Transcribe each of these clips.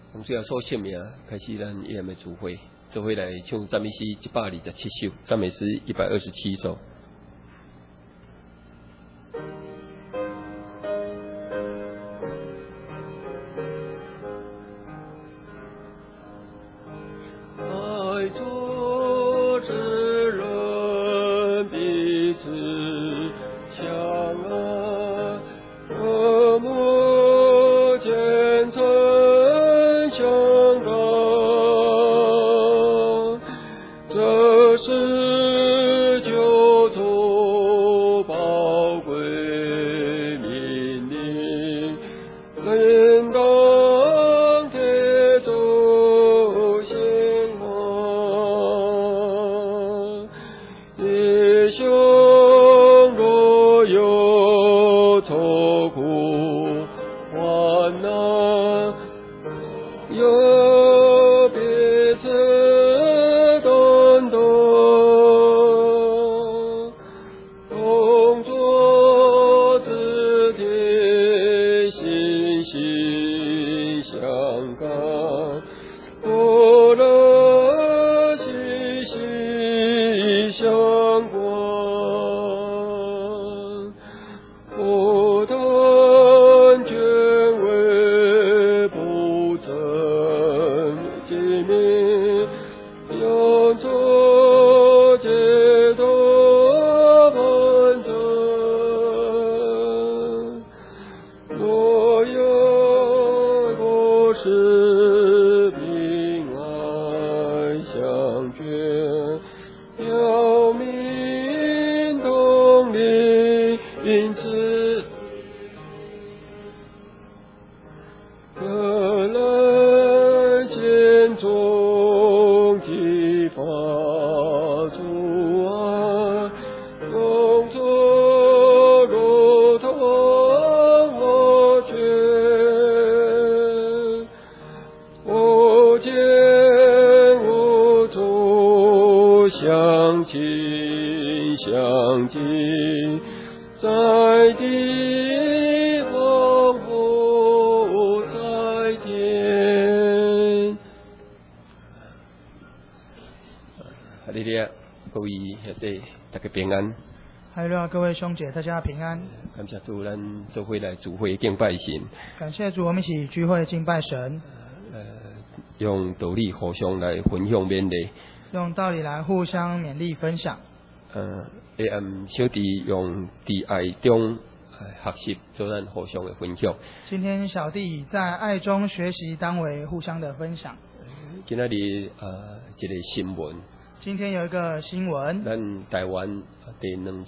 从最后所姓名开始，咱一人的组会来唱赞美诗127首，赞美诗127首。 哈利路亚，各位兄姐，大家平安。 感谢主，咱做会来主会敬拜神。 感谢主，我们一起聚会敬拜神。 用道理互相来分享勉励。 用道理来互相勉励分享。 小弟用伫爱中学习，做咱互相的分享。 今天小弟在爱中学习，当为互相的分享。 今仔日一个新闻。 今天有一个新闻， 咱台湾第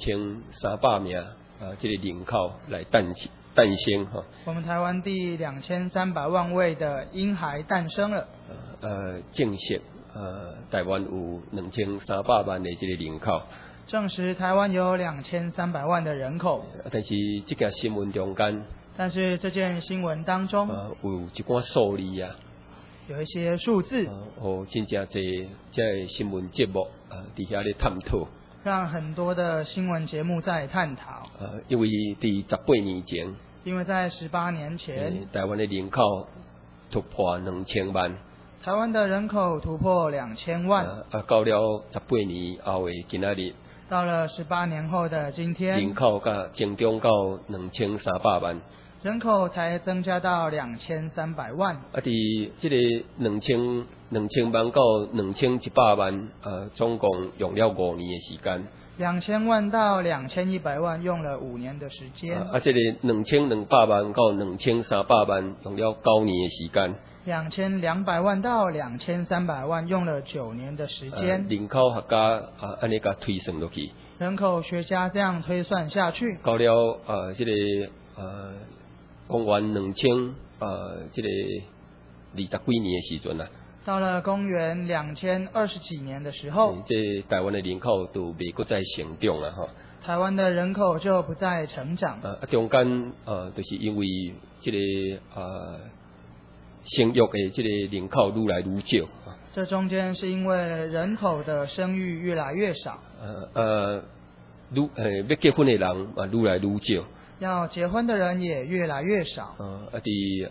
2300名这个人口来诞生哈。 我们台湾第2300万位的婴孩诞生了。 证实台湾有2300万的这个人口。 证实台湾有2300万的人口。 但是这件新闻中间， 这件新闻当中， 有一寡数字啊。 有一些数字， 真正侪这新闻节目底下咧探讨， 让很多的新闻节目在探讨。 因为伫18年前， 因为在18年前， 台湾的人口突破2000万， 台湾的人口突破2000万。 到了18年后的今仔日， 到了18年后的今天， 人口甲增长到2300万。 人口才增加到2300万。 伫这个2000万到2100万，总共用了5年的时间。 2000万到2100万用了5年的时间。 这个2200万到2300万用了9年的时间。 2200万到2300万用了9年的时间。 人口学家安尼甲推算落去。 人口学家这样推算下去。 到了这个公元2000这个20几年的时阵啊， 到了公元2020几年的时候， 这台湾的人口都未搁再成长了哈。 台湾的人口就不再成长。 中间就是因为这个生育的这个人口愈来愈少。 这中间是因为人口的生育越来越少。 要结婚的人愈来愈少。 要结婚的人也越来越少。 伫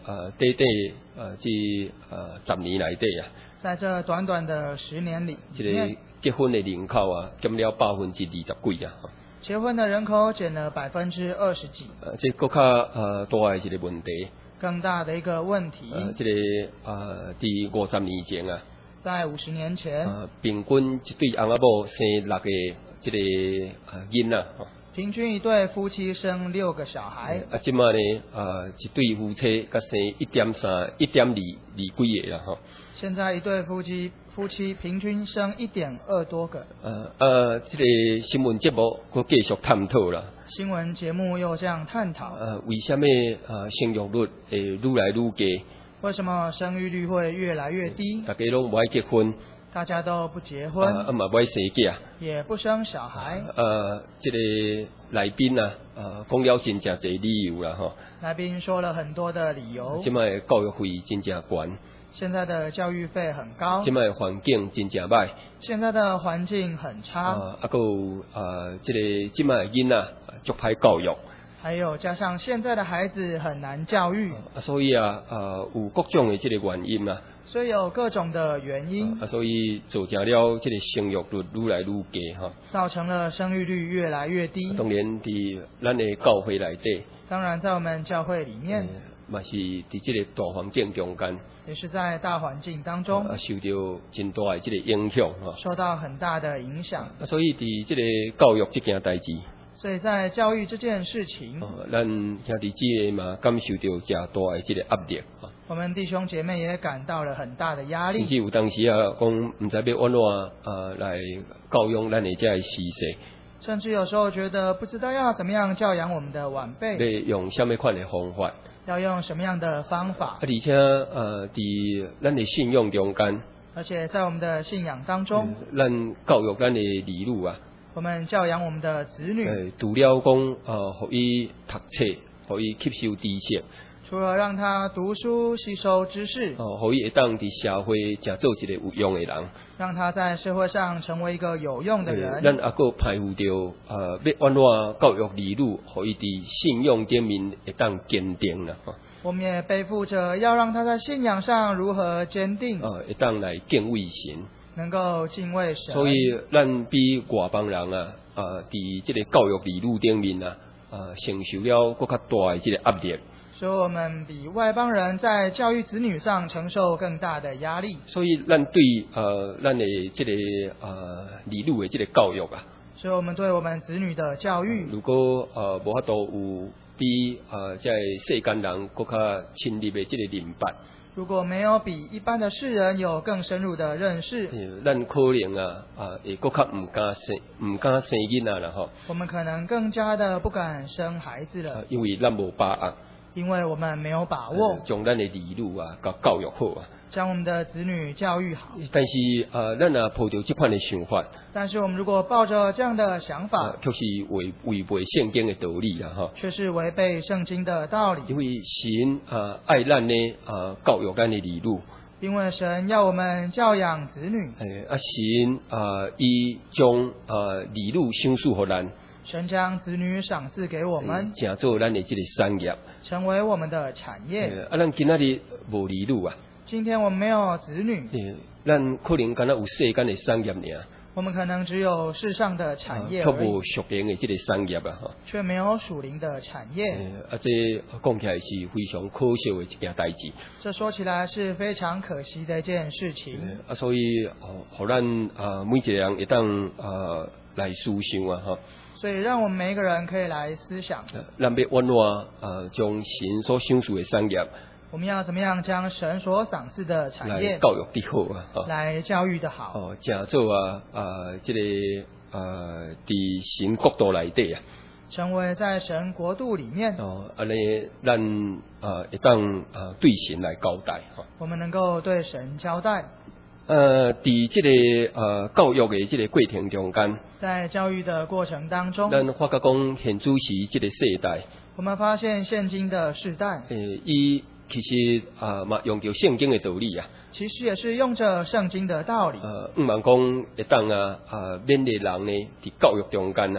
10年内底啊， 在这短短的10年里个结婚的人口啊，减了20%几啊。 结婚的人口减了20%几。 这更较大的一个问题。 更大的一个问题。 这个伫50年前啊， 在50年前， 平均一对翁仔某生6个这个囡仔。 平均一对夫妻生6个小孩。 即摆呢，一对夫妻甲生1.2几个啦吼。 现在一对夫妻平均生1.2多个。 这个新闻节目佫继续探讨啦。 新闻节目又这样探讨。 为什么生育率会愈来愈低？为什么生育率会越来越低？ 大家拢不爱结婚。 大家都不结婚， 嘛不爱生囝， 也不生小孩。 这个来宾啊，讲了真正侪理由啦吼。 来宾说了很多的理由。 现在教育费真正高。 现在的教育费很高。 现在环境真正歹。 现在的环境很差。 还有这个现在囡仔足歹教育。 还有加上现在的孩子很难教育。 所以有各种的这个原因啊。 所以有各种的原因， 所以造成了这个生育率愈来愈低哈， 造成了生育率越来越低。 当然，伫咱的教会内底， 当然在我们教会里面， 嘛是伫这个大环境中间， 也是在大环境当中， 受到真大的这个影响哈， 受到很大的影响。 所以伫这个教育这件代志。 所以在教育这件事情， 咱兄弟姐妹嘛感受到真大的这个压力。 我们弟兄姐妹也感到了很大的压力。 甚至有当时啊，讲唔知要安怎来教养咱的这些时势。 甚至有时候觉得不知道要怎么样教养我们的晚辈。 要用什么款的方法？ 要用什么样的方法？ 而且伫咱的信仰中间。 而且在我们的信仰当中， 咱教育咱的儿女啊。 我们教养我们的子女， 除了讲互伊读册，互伊吸收知识， 除了让他读书吸收知识， 互伊会当伫社会成做一个有用的人， 让他在社会上成为一个有用的人。 咱还佫排除掉要安怎教育儿女，互伊伫信仰顶面会当坚定啦。 我们也背负着要让他在信仰上如何坚定， 会当来敬畏神。 能够敬畏神， 所以咱比外邦人啊，伫这个教育儿女顶面啊，承受了更较大的这个压力。 所以我们比外邦人在教育子女上承受更大的压力。 所以咱对咱的这个儿女的这个教育啊， 所以我们对我们子女的教育， 如果无法度有比在世间人更较亲密的这个认识。 如果没有比一般的世人有更深入的认识， 咱可能会更较唔敢生囡仔啦吼。 我们可能更加的不敢生孩子了， 因为咱无把握， 因为我们没有把握将咱的儿女教育好啊， 将我们的子女教育好。 但是咱抱着这款的想法， 但是我们如果抱着这样的想法， 却是违背圣经的道理啦哈， 却是违背圣经的道理。 因为神爱咱呢教育咱的儿女， 因为神要我们教养子女。 神伊将儿女赏赐给咱， 神将子女赏赐给我们， 成做咱的这个产业， 成为我们的产业。 咱今仔日无儿女啊。 今天我们没有子女， 咱可能敢若有世间的产业尔， 我们可能只有世上的产业而已， 却无属灵的这个产业啊， 却没有属灵的产业。 这讲起来是非常可惜的一件代志。 这说起来是非常可惜的一件事情。 所以互咱每一个人会当来思想啊哈。 所以让我们每一个人可以来思想， 咱要安怎将神所赏赐的产业， 我们要怎么样将神所赏赐的产业来教育得好啊， 来教育得好， 成做这个伫神国度内底啊， 成为在神国度里面， 安尼咱会当对神来交代我们能够对神交代。 伫这个教育的这个过程中间， 在教育的过程当中， 咱发觉讲现主时这个世代， 我们发现现今的世代， 伊其实嘛用着圣经的道理啊， 其实也是用着圣经的道理。 毋茫讲会当勉励人呢伫教育中间啊，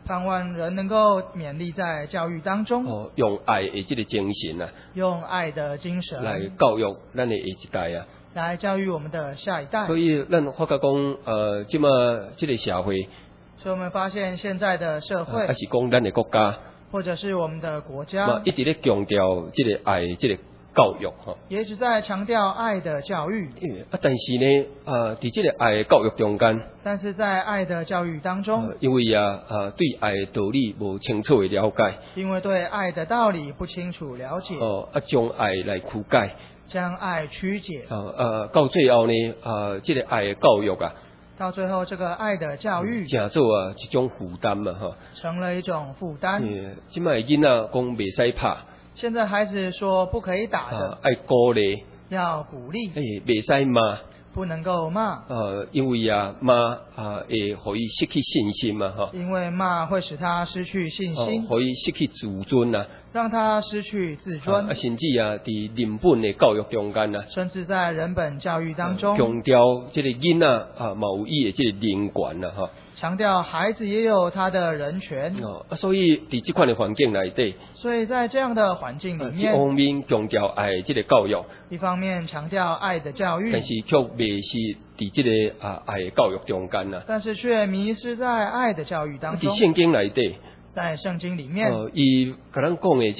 盼望人能够勉励在教育当中， 用爱的这个精神啊， 用爱的精神来教育咱的下一代啊， 来教育我们的下一代。 所以咱发觉讲，即马这个社会， 所以我们发现现在的社会， 还是讲咱的国家， 或者是我们的国家， 一直咧强调这个爱这个教育哈， 也一直在强调爱的教育。 但是呢，在这个爱的教育中间， 但是在爱的教育当中， 因为对爱的道理无清楚的了解， 因为对爱的道理不清楚了解， 将爱来曲解， 将爱曲解， 到最后呢，这个爱的教育啊， 到最后这个爱的教育， 成做一种负担嘛哈， 成了一种负担。 即卖囡仔讲袂使拍。 现在孩子说不可以打的， 爱鼓励， 要鼓励， 袂使骂， 不能够骂， 因为骂会互伊失去信心嘛哈， 因为骂会使他失去信心， 互伊失去自尊啊， 让他失去自尊， 甚至伫人本的教育中间啊， 甚至在人本教育当中， 强调这个囡仔嘛有伊的这个人权啦哈。 强调孩子也有他的人权， 所以在这款的环境内底， 所以在这样的环境里面， 一方面强调爱这个教育， 一方面强调爱的教育， 但是却未是在这个爱的教育中间啊， 但是却迷失在爱的教育当中。 在圣经内底， 在圣经里面， 伊甲咱讲的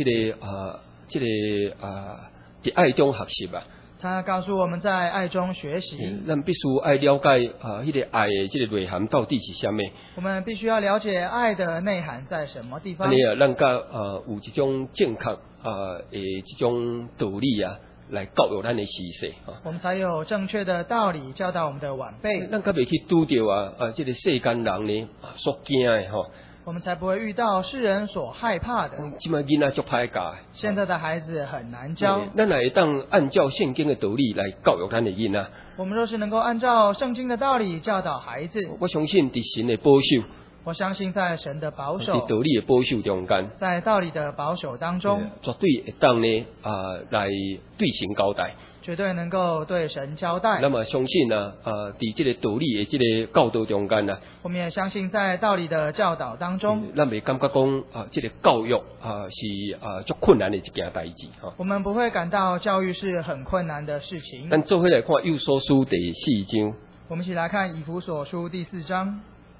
在爱中学习啊。 他告诉我们在爱中学习， 咱必须爱了解迄个爱的这个内涵到底是什么。 我们必须要了解爱的内涵在什么地方。 安尼咱甲有一种正确的这种道理啊，来教育咱的时势我们才有正确的道理教导我们的晚辈。 咱甲袂去拄着这个世间人呢所惊的吼。 我们才不会遇到世人所害怕的。 即摆囡仔足歹教， 现在的孩子很难教。 咱来当按照圣经的道理来教育咱的囡仔。 我们若是能够按照圣经的道理教导孩子， 我相信伫神的保守， 我相信在神的保守， 在道理的保守中间， 在道理的保守当中， 绝对会当呢来对神交代。 绝对能够对神交代。 那么相信呢，在这个道理的这个教导中间呢， 我们也相信在道理的教导当中， 咱袂感觉讲这个教育是足困难的一件代志哈。 我们不会感到教育是很困难的事情。 咱做伙来看以弗所书第4章。 我们一起来看以弗所书第4章。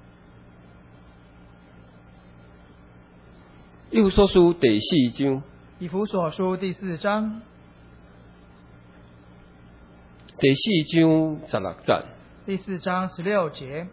以弗所书第4章。 以弗所书第4章。 第4章16节。 第4章16节。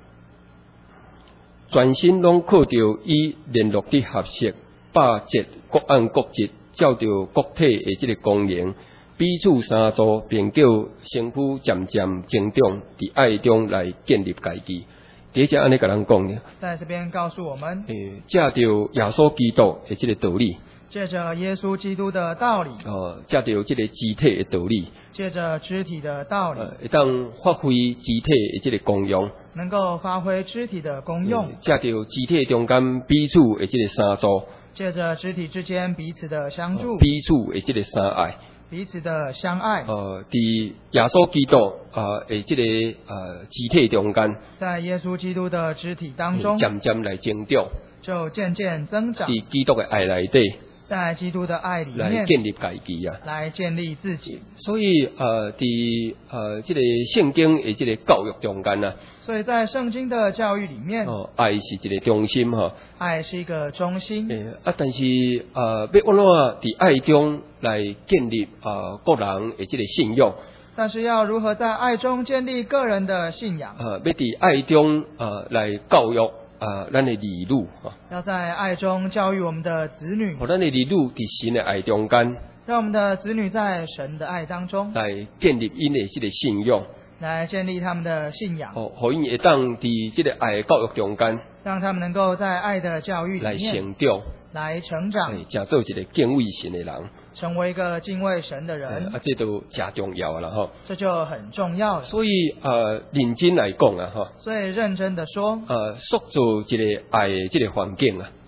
全身拢靠着以联络的合适，百节各按各节，照着各体的这个功能，彼此相助，并叫身躯渐渐增长，伫爱中来建立家己。第一节安尼甲咱讲呢， 在这边告诉我们， 借着耶稣基督的这个道理， 借着耶稣基督的道理， 借着这个肢体的道理， 借着肢体的道理， 会当发挥肢体的这个功用， 能够发挥肢体的功用， 借着肢体中间彼此的这个相助， 借着肢体之间彼此的相助， 彼此的这个相爱， 彼此的相爱。 伫耶稣基督的这个肢体中间， 在耶稣基督的肢体当中， 渐渐来增长， 就渐渐增长。 伫基督的爱内底， 在基督的爱里面来建立家己啊， 来建立自己。 所以伫这个圣经的这个教育中间啊， 所以在圣经的教育里面， 爱是一个中心哈， 爱是一个中心。 但是要安怎伫爱中来建立个人的这个信仰？ 但是要如何在爱中建立个人的信仰？ 要伫爱中来教育咱的儿女要在爱中教育我们的子女， 咱的儿女伫神的爱中间， 让我们的子女在神的爱当中来建立因的这个信仰， 来建立他们的信仰， 互因会当伫这个爱的教育中间， 让他们能够在爱的教育里面来成长， 来成长， 成做一个敬畏神的人， 成为一个敬畏神的人。 这都真重要了哈。 这就很重要了。 所以认真来讲啊哈， 所以认真的说， 塑造一个爱的这个环境啊，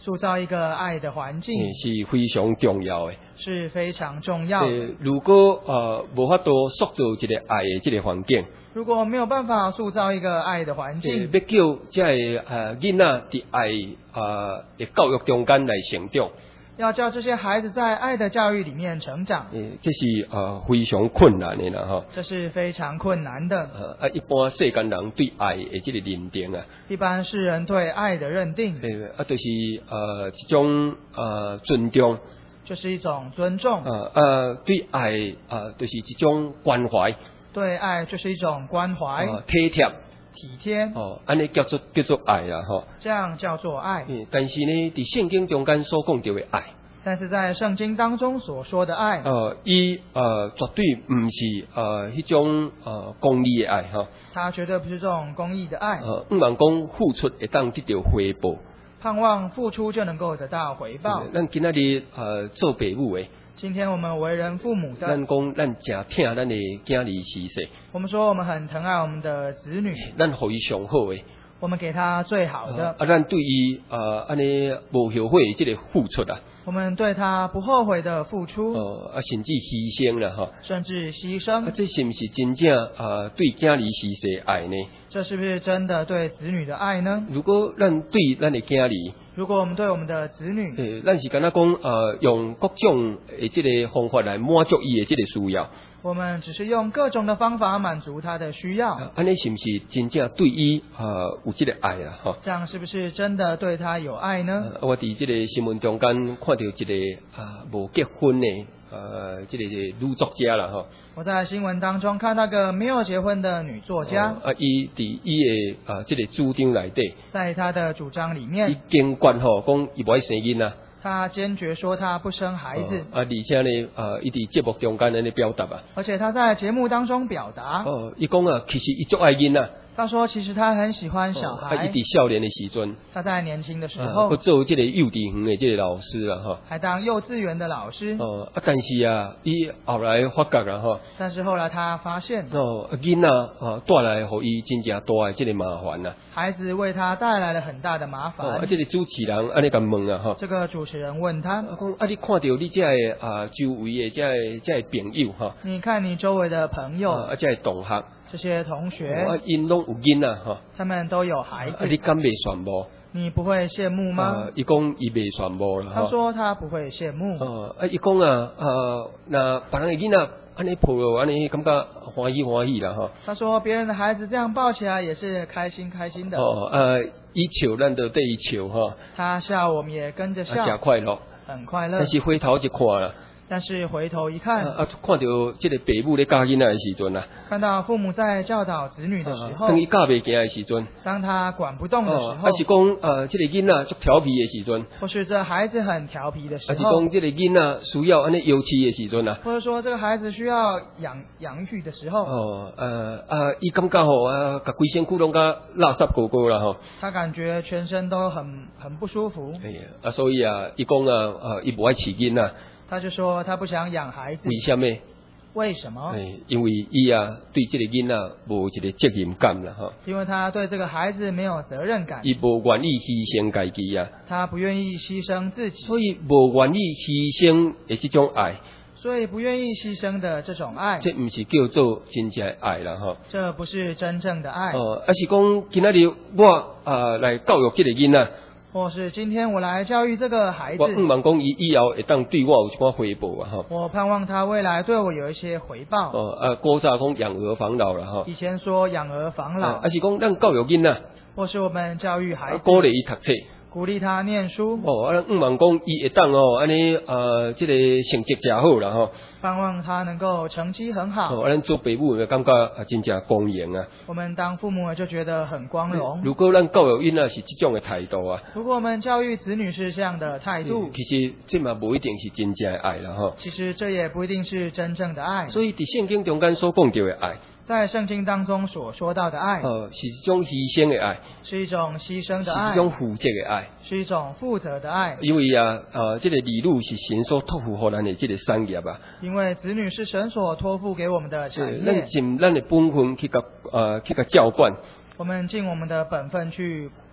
塑造一个爱的环境是非常重要的。 是非常重要的。 如果无法度塑造一个爱的这个环境， 如果没有办法塑造一个爱的环境， 要叫这个囡仔伫爱的教育中间来成长， 要叫这些孩子在爱的教育里面成长， 这是非常困难的啦哈。 这是非常困难的。 一般世间人对爱的这个认定啊， 一般世人对爱的认定， 就是一种尊重， 就是一种尊重。 对爱就是一种关怀， 对爱就是一种关怀， 体贴。 体贴， 安尼叫做爱啦，吼。 这样叫做爱。 但是呢，伫圣经中间所讲到的爱， 但是在圣经当中所说的爱， 伊绝对唔是迄种公义的爱哈。 它绝对不是这种公义的爱。 毋茫讲付出会当得到回报， 盼望付出就能够得到回报。 咱今仔日做父母的。 今天我们为人父母的， 咱讲咱诚疼咱的囝儿媳妇， 我们说我们很疼爱我们的子女， 咱互伊上好的， 我们给他最好的。 咱对伊安尼无后悔这个付出啊， 我们对他不后悔的付出， 甚至牺牲啦哈， 甚至牺牲。 这是不是真正对囝儿媳妇的爱呢？ 这是不是真的对子女的爱呢？ 如果咱对咱的囝儿， 如果我们对我们的子女， 咱是敢若讲用各种的这个方法来满足伊的这个需要， 我们只是用各种的方法满足他的需要， 安尼是不是真正对伊有这个爱啊？哈， 这样是不是真的对他有爱呢？ 我伫这个新闻中间看到一个无结婚的这个女作家啦哈。 我在新闻当中看到个没有结婚的女作家， 伊伫伊的这个主张内底， 在她的主张里面， 伊坚决吼讲伊不爱生囡仔， 她坚决说她不生孩子， 而且呢，伊伫节目中间安尼表达啊， 而且她在节目当中表达， 伊讲其实伊足爱囡仔。 他说其实他很喜欢小孩， 伊伫少年的时阵， 他在年轻的时候， 做这个幼稚园的这个老师啊，哈， 还当幼稚园的老师。 但是伊后来发觉啦，哈， 但是后来他发现， 囡仔带来互伊真正大的这个麻烦啦， 孩子为他带来了很大的麻烦。 这个主持人安尼甲问啊，哈， 这个主持人问他， 讲你看到你这个周围的这个朋友哈， 你看你周围的朋友， 这个同学。 这些同学， 因拢有囡仔哈， 他们都有孩子， 你敢袂羡慕？ 你不会羡慕吗？ 伊讲伊袂羡慕啦， 他说他不会羡慕。 伊讲那别人的囡仔安尼抱落，安尼感觉欢喜欢喜啦哈。 他说别人的孩子这样抱起来也是开心开心的。 伊笑咱就对伊笑哈。 他笑我们也跟着笑， 真快乐， 很快乐。 但是回头一看啦。 但是回头一看， 看到这个父母咧教囡仔的时阵啊， 看到父母在教导子女的时候， 当伊教袂行的时阵， 当他管不动的时候， 还是讲这个囡仔足调皮的时阵， 或是这孩子很调皮的时候， 还是讲这个囡仔需要安尼幼稚的时阵啊， 或者说这个孩子需要养育的时候， 伊感觉吼甲规身躯拢甲垃圾狗狗啦吼， 他感觉全身都很不舒服。 所以伊讲伊不爱饲囡仔。 他就说他不想养孩子。 为什么？ 为什么？ 因为伊对这个囡仔无一个责任感啦哈。 因为他对这个孩子没有责任感。 伊无愿意牺牲家己啊。 他不愿意牺牲自己。 所以无愿意牺牲的这种爱。 所以不愿意牺牲的这种爱， 这不是叫做真正的爱啦哈。 这不是真正的爱。 是讲今仔日我来教育这个囡仔。 或是今天我来教育这个孩子， 我盼望讲伊以后会当对我有一寡回报啊哈。 我盼望他未来对我有一些回报。 古早讲养儿防老啦哈。 以前说养儿防老， 是讲咱教育囡仔， 或是我们教育孩子， 鼓励伊读册， 鼓励他念书。 盼望讲伊会当安尼这个成绩真好啦哈。 盼望他能够成绩很好。 咱做父母感觉真正光荣啊。 我们当父母就觉得很光荣。 如果咱教育囡仔是这种的态度啊， 如果我们教育子女是这样的态度， 其实这嘛不一定是真正的爱啦哈。 其实这也不一定是真正的爱。 所以在圣经中间所讲到的爱， 在圣经当中所说到的爱， 是一种牺牲的爱， 是一种牺牲的爱， 是一种负责的爱， 是一种负责的爱。 因为这个儿女是神所托付给咱的这个产业啊。 因为子女是神所托付给我们的产业， 咱尽咱的本分去甲教管。 我们尽我们的本分去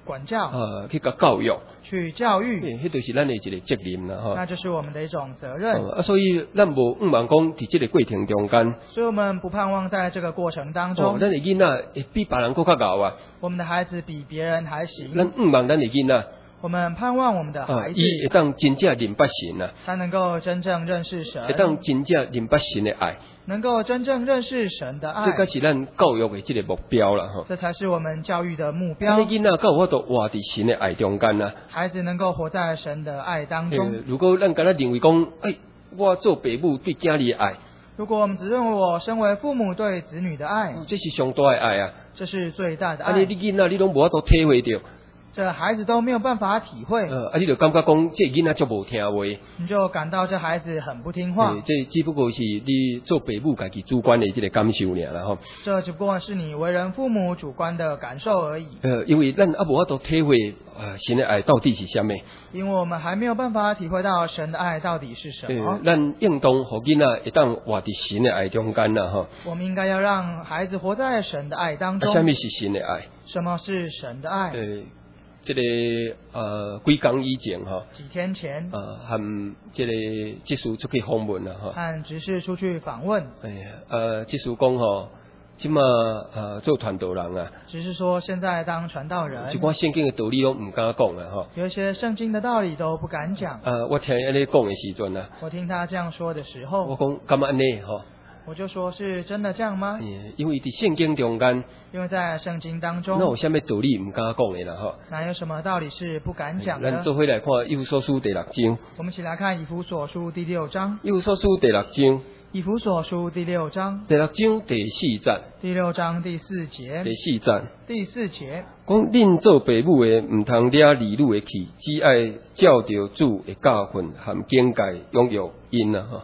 管教， 去甲教育， 去教育， 迄就是咱的一个责任啦， 那就是我们的一种责任。 所以咱无望讲伫这个过程中间， 所以我们不盼望在这个过程当中， 咱的囡仔会比别人更较牛啊， 我们的孩子比别人还行。 咱望咱的囡仔。 我们盼望我们的孩子， 伊会当真正明白神啊， 他能够真正认识神， 会当真正明白神的爱， 能够真正认识神的爱， 这才是咱教育的这个目标啦， 这才是我们教育的目标。 囡仔才有法度活伫神的爱中间啊， 孩子能够活在神的爱当中。 如果咱敢若认为讲，我做父母对囝儿的爱， 如果我们只认为我身为父母对子女的爱， 这是上大的爱啊， 这是最大的爱。 你囡仔你拢无法度体会到。 这孩子都没有办法体会， 你就感觉讲这囡仔足无听话， 你就感到这孩子很不听话。 这只不过是你做父母家己主观的这个感受尔啦吼。 这只不过是你为人父母主观的感受而已。 因为咱无法度体会神的爱到底是什么， 因为我们还没有办法体会到神的爱到底是什么。 咱应当互囡仔会当活伫神的爱中间啦吼。 我们应该要让孩子活在神的爱当中。 什么是神的爱？ 什么是神的爱？ 这个几工以前几天前和这个执事出去访问啦和执事出去访问。 执事讲即马做传道人啊， 只是说现在当传道人， 一寡圣经的道理拢唔敢讲啦有一些圣经的道理都不敢讲。 我听安尼讲的时阵啊， 我听他这样说的时候， 我讲干嘛安尼我就说是真的这样吗？ 因为伫圣经中间， 因为在圣经当中， 那有啥物道理唔敢讲的啦哪有什么道理是不敢讲的？ 咱做回来看以弗所书第6章。 我们一起来看以弗所书第6章。 以弗所书第6章。 以弗所书第6章。 第6章第4节。 第6章第4节。 第4节。 第4节。 讲恁做父母的，唔通惹儿女的气，只爱照着主的教训和境界养育因啊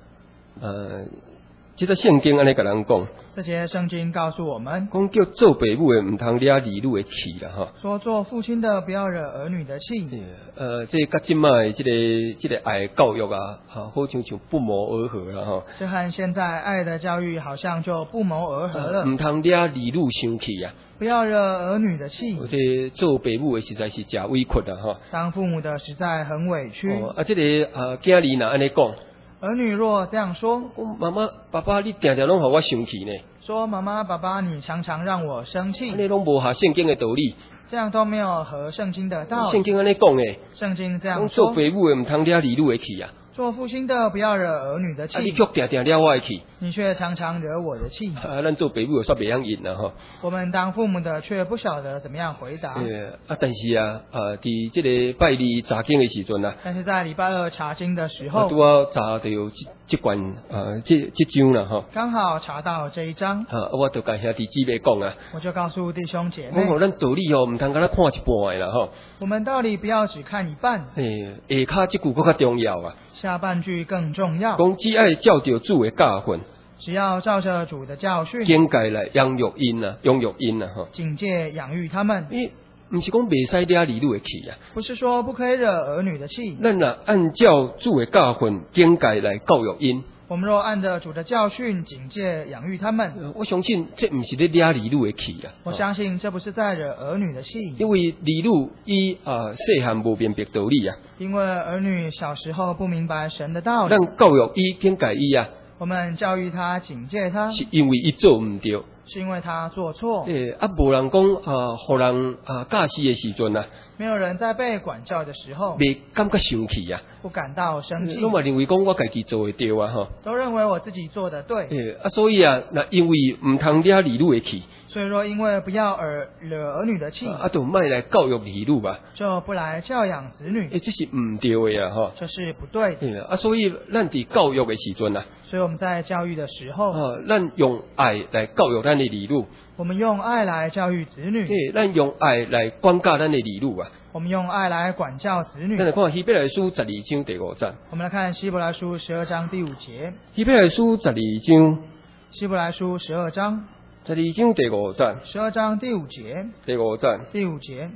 这个圣经安尼甲咱讲， 这节圣经告诉我们， 讲叫做父母的唔通惹儿女的气啦说做父亲的不要惹儿女的气。 这甲即卖的这个爱教育啊，好像不谋而合啦这和现在爱的教育好像就不谋而合了。 唔通惹儿女生气啊， 不要惹儿女的气。 这做父母的实在是真委屈啦当父母的实在很委屈。 这个囝儿若安尼讲。 儿女若这样说， 妈妈、爸爸，你常常拢互我生气呢。 说妈妈、爸爸，你常常让我生气。 你拢无合圣经的道理， 这样都没有合圣经的道理。 圣经安尼讲的， 圣经这样说， 做父母的唔通惹儿女的气啊。 做父亲的不要惹儿女的气。 你却常常惹我的气， 你却常常惹我的气。 咱做父母的煞袂晓应啦我们当父母的却不晓得怎么样回答。 但是伫这个拜二查经的时阵啊， 但是在礼拜2查经的时候， 拄好查到这段这章啦刚好查到这一章。 我就甲兄弟姊妹讲啊， 我就告诉弟兄姐妹， 咱道理唔通敢若看一半的啦我们道理不要只看一半。 下骹这句更较重要啊。 下半句更重要。 讲只爱照着主的教训， 只要照着主的教训， 境界来养育因啊， 警戒养育他们。 不是讲袂使惹儿女的气啊， 不是说不可以惹儿女的气。 咱若按照主的教训、境界来教育因。 我们若按着主的教训警戒养育他们， 我相信这不是咧惹儿女的气啊。 我相信这不是在惹儿女的气， 因为儿女伊细汉无明白道理啊。 因为儿女小时候不明白神的道理， 咱教育伊、警戒伊啊。 我们教育他、警戒他， 是因为伊做唔对， 是因为他做错。 无人讲互人教示的时阵啊， 没有人在被管教的时候， 未感觉生气啊， 不感到生气， 拢嘛认为讲我家己做会对啊都认为我自己做的对。 所以那因为唔通惹儿女的气。 所以说，因为不要惹儿女的气， 就莫来教育儿女吧， 就不来教养子女。 这是唔对的啊这是不对的。 所以咱伫教育的时阵啊， 所以我们在教育的时候， 咱用爱来教育咱的儿女， 我们用爱来教育子女， 咱用爱来管教咱的儿女啊， 我们用爱来管教子女。 咱来看希伯来书12章第5节， 我们来看希伯来书12章第5节。 希伯来书12章， 希伯来书12章 12章第5节 ，12章第5节， 第5节， 第5节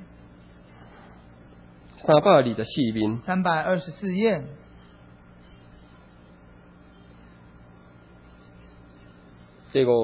324面 ，324页， 第5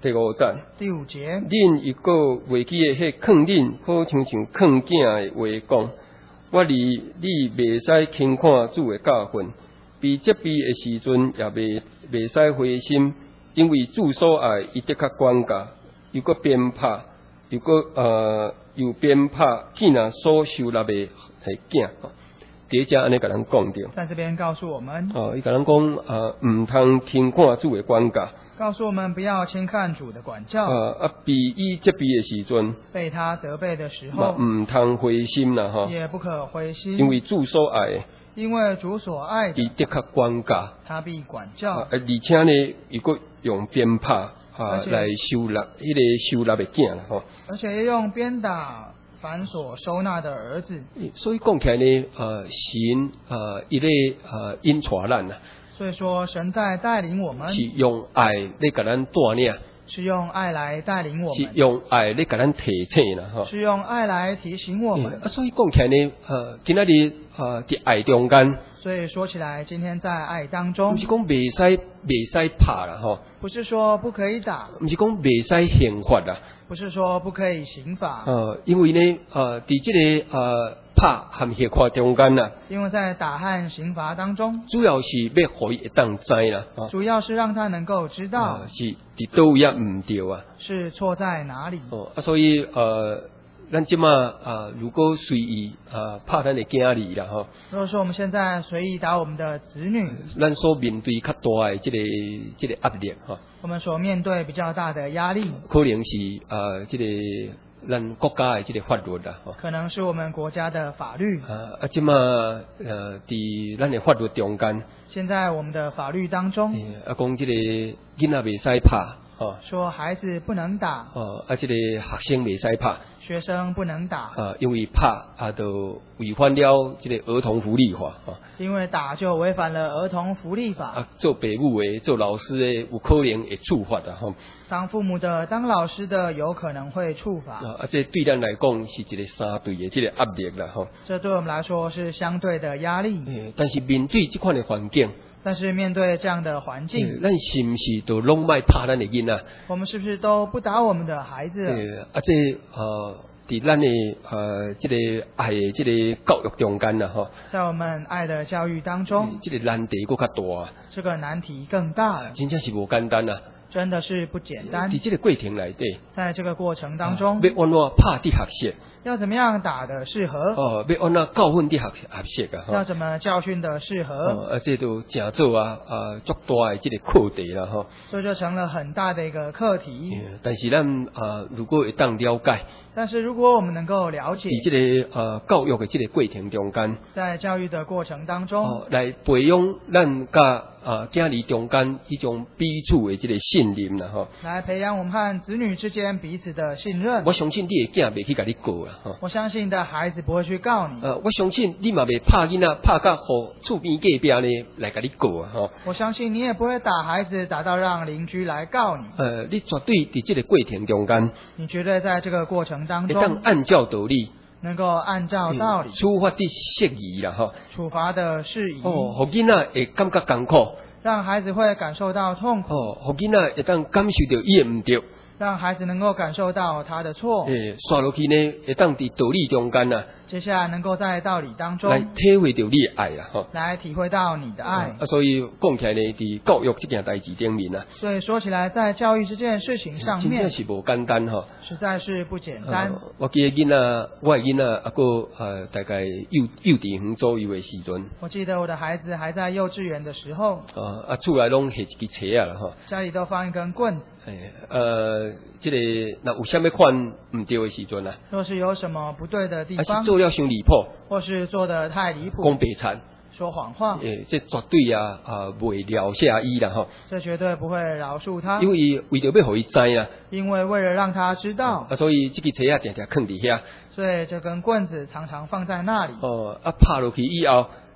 第5节。 第5节， 恁又个袂记诶，迄劝恁好像劝囝诶话讲，我离你袂使轻看主诶教训，被责备诶时阵也袂使灰心，因为主所爱伊的确管教，又个鞭拍，又鞭拍囝仔所受纳诶囝。第一只安尼甲咱讲着， 在这边告诉我们， 伊甲咱讲毋通轻看主诶管教。 告诉我们不要轻看主的管教， 被伊责备的时阵， 被他责备的时候， 毋通灰心啦， 也不可灰心， 因为主所爱， 因为主所爱的， 伊的确管教， 他必管教， 而且呢，伊佫用鞭拍来收纳收纳的囝啦， 而且用鞭打凡所收纳的儿子。 所以讲起来呢，神伊咧引带咱啦。 所以说，神在带领我们， 是用爱来甲咱带领， 是用爱来带领我们， 是用爱来甲咱提醒啦， 是用爱来提醒我们。 所以讲起来呢，今仔日伫爱中间。 所以说起来，今天在爱当中， 不是讲袂使拍啦， 不是说不可以打， 不是讲袂使刑罚啦， 不是说不可以刑罚。 因为呢，伫这个拍和刑罚中间啦， 因为在打和刑罚当中， 主要是要互伊会当知啦， 主要是让他能够知道， 是伫倒位毋对啊， 是错在哪里。 所以咱即马如果随意拍咱的囝儿啦， 如果说我们现在随意打我们的子女， 咱所面对较大的这个压力我们所面对比较大的压力， 可能是这个咱国家的这个法律啦， 可能是我们国家的法律。 即马伫咱的法律中间， 现在我们的法律当中， 讲这个囡仔袂使拍， 说孩子不能打， 这个学生袂使拍。 学生不能打， 因为拍就违反了这个儿童福利法， 因为打就违反了儿童福利法。 做父母的、做老师的，有可能会处罚的当父母的、当老师的，有可能会处罚。 这对咱来讲是一个相对的这个压力啦， 这对我们来说是相对的压力。 但是面对这款的环境， 但是面对这样的环境， 咱是不是都拢卖拍咱的囡仔？ 我们是不是都不打我们的孩子？ 伫咱的这个爱的这个教育中间啦， 在我们爱的教育当中， 这个难题更较大， 这个难题更大了， 真正是无简单啦。 真的是不简单。 在这个过程内底， 在这个过程当中， 要安怎拍的学习？ 要怎么样打的适合？ 要安怎教训的学习啊？ 要怎么教训的适合？ 这都真做足大的这个课题啦， 这就成了很大的一个课题。 但是咱如果会当了解。 但是如果我们能够了解， 在这个教育的这个过程中间， 在教育的过程当中， 来培养咱甲囝儿中间一种彼此的这个信任啦， 来培养我们和子女之间彼此的信任。 我相信你的囝袂去甲你告啦， 我相信你的孩子不会去告你。 我相信你嘛袂拍囡仔拍到互厝边隔壁呢来甲你告啊， 我相信你也不会打孩子打到让邻居来告你。 你绝对在这个过程中间， 你绝对在这个过程当中， 能按照道理， 能够按照道理处罚的适宜啦， 处罚的适宜， 互囡仔会感觉艰苦， 让孩子会感受到痛苦， 互囡仔会当感受到伊的唔对， 让孩子能够感受到他的错， 刷落去呢，会当伫道理中间接下来能够在道理当中来体会到你的爱啦， 来体会到你的爱。 所以讲起来呢，伫教育这件代志顶面所以说起来，在教育这件事情上面， 真正是无简单实在是不简单。 我记得我的囡仔大概幼稚园左右的时阵， 我记得我的孩子还在幼稚园的时候， 厝内拢系一支车啦， 家里都放一根棍子。 这个那有啥物款唔对的时阵若是有什么不对的地方， 是做了伤离谱， 或是做得太离谱， 讲白惨， 说谎话， 这绝对袂饶下伊啦， 这绝对不会饶恕他， 因为为着要互伊知啦， 因为为了让他知道， 所以这个车定定放伫遐， 所以这根棍子常常放在那里。 拍落去以后，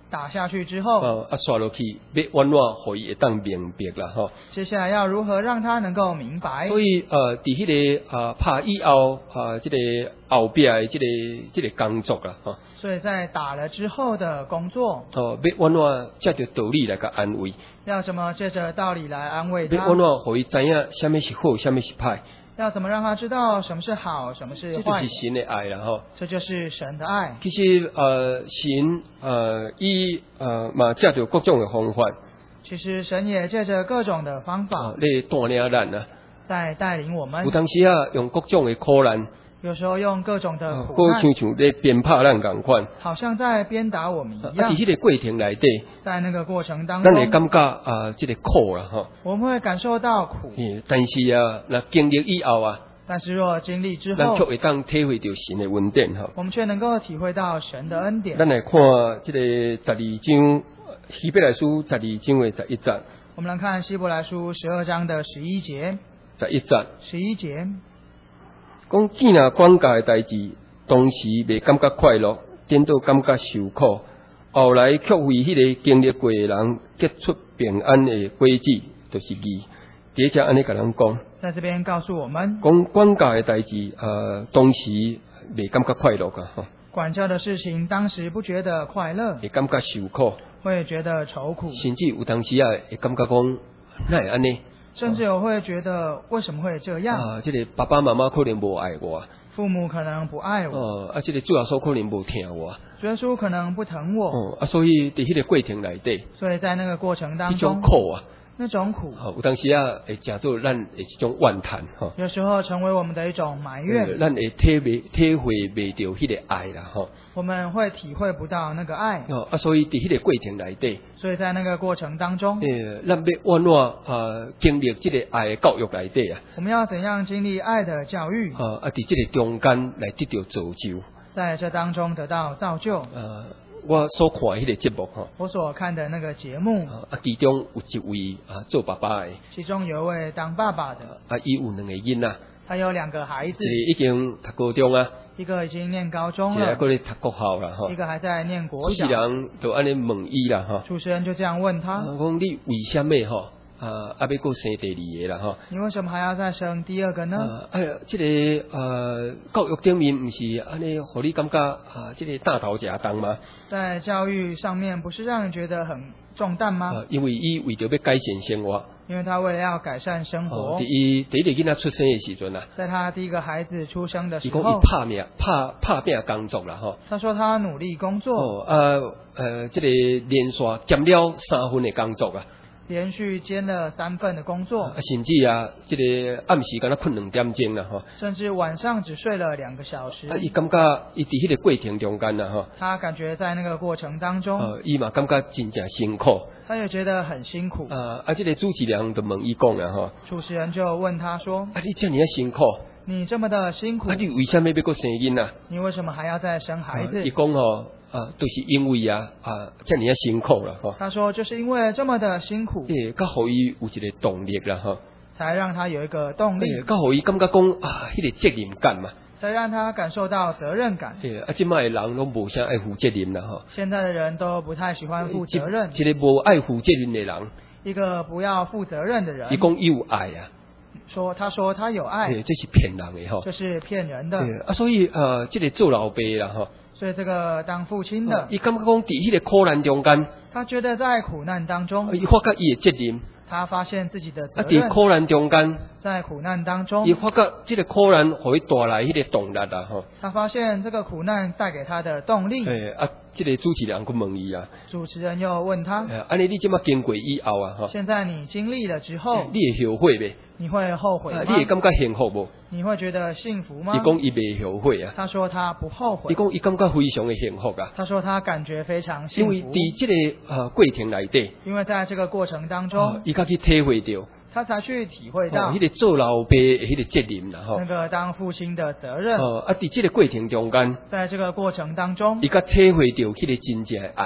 打下去之后， 刷落去要弯弯，互伊会当明白啦吼。 接下来要如何让他能够明白？ 所以伫迄个拍以后即个后壁的即个工作啦吼。 所以在打了之后的工作， 要弯弯借着道理来甲安慰， 要怎么借着道理来安慰他？ 要弯弯，互伊知影什么是好，什么是歹。 要怎么让他知道什么是好，什么是坏？ 这就是神的爱啦吼。 这就是神的爱。 其实神以嘛借着各种的方法， 其实神也借着各种的方法来带领咱啊， 在带领我们。 有当时用各种的苦难， 有时候用各种的苦好难， 像在鞭拍咱共款， 好像在鞭打我们一样。 伫迄个过程内底， 在那个过程当咱会中， 感觉这个苦啦吼。 我们会感受到苦。 但是若经历以后但是若经历之咱后， 却会当体会到神的恩典吼。 我们却能够体会到神的恩典。 咱来看这个12章希伯来书12章的11节。 我们来看希伯来书12章的11节。 11节 11节讲，既若管教的代志，当时未感觉快乐，颠倒感觉受苦，后来却为迄个经历过的人结出平安的果子，就是义。第一只安尼甲咱讲， 在这边告诉我们， 讲管教的代志，当时未感觉快乐噶吼， 管教的事情当时不觉得快乐， 会感觉受苦， 会觉得愁苦， 甚至有当时会感觉讲，哪会安尼？ 甚至有会觉得为什么会这样？ 这个爸爸妈妈可能无爱我， 父母可能不爱我， 这个主耶稣可能无听我， 主耶稣可能不疼我， 所以伫迄个过程内底， 所以在那个过程当迄种中， 苦那种苦， 有当时会假做咱的一种怨叹吼， 有时候成为我们的一种埋怨， 咱会体会袂到迄个爱啦吼， 我们会体会不到那个爱， 所以伫迄个过程内底， 所以在那个过程当中， 咱要弯弯经历这个爱的教育内底啊， 我们要怎样经历爱的教育？ 伫这个中间来得到造就， 在这当中得到造就。 我所看迄个节目我所看的那个节目， 其中有一位做爸爸的， 其中有一位当爸爸的， 伊有2个囡仔， 他有2个孩子， 一个已经读高中啊， 一个已经念高中一个了， 还咧读国校啦吼， 一个还在念国小。 主持人就安尼问伊啦吼， 主持人就这样问他， 讲你为什么吼要过生第2个啦吼？ 你为什么还要再生第2个呢？ 这个教育顶面不是安尼，互你感觉这个大头夹重吗？ 在教育上面不是让人觉得很重担吗？ 因为伊为着要改善生活， 因为他为了要改善生活， 第一个囡仔出生的时阵在他第1个孩子出生的时候， 伊讲伊拍拼工作啦吼。 他说他努力工作， 这个连续兼了3份的工作啊。 连续兼了3份的工作， 甚至这个暗时敢若困2点钟啦吼， 甚至晚上只睡了2个小时。 伊感觉伊伫迄个过程中间啦吼， 他感觉在那个过程当中， 伊嘛感觉真正辛苦， 他也觉得很辛苦。 这个主持人就问伊讲啦吼， 主持人就问他说： 你这么辛苦， 你这么的辛苦， 你为什么要过生囡仔？ 你为什么还要再生孩子？ 伊讲就是因为这么辛苦啦吼。 他说就是因为这么的辛苦， 甲互伊有一个动力啦吼， 才让他有一个动力， 甲互伊感觉讲迄个责任感嘛， 才让他感受到责任感。 即摆的人拢无啥爱负责任啦吼。 现在的人都不太喜欢负责任。 一个无爱负责任的人， 一个不要负责任的人， 伊讲有爱他说他有爱， 这是骗人的吼， 这是骗人的。 所以这个做老爸啦吼。 所以这个当父亲的， 伊感觉讲伫迄个苦难中间， 他觉得在苦难当中， 伊发觉伊的责任， 他发现自己的责任。 伫苦难中间， 在苦难当中， 伊发觉这个苦难互伊带来迄个动力啦吼。 他发现这个苦难带给他的动力。 这个主持人去问伊主持人又问他， 安尼你这么经过以后吼， 现在你经历了之后， 你会后悔袂？ 你会后悔吗？ 你会感觉幸福无？ 你会觉得幸福吗？ 伊讲伊未后悔他说他不后悔。 伊讲伊感觉非常的幸福他说他感觉非常幸福。 因为伫这个过程内底， 因为在这个过程当中， 伊才去体会到， 他才去体会到迄个做老爸的迄个责任啦吼， 那个当父亲的责任。 伫这个过程中间， 在这个过程当中， 伊才体会到迄个真正的爱啦。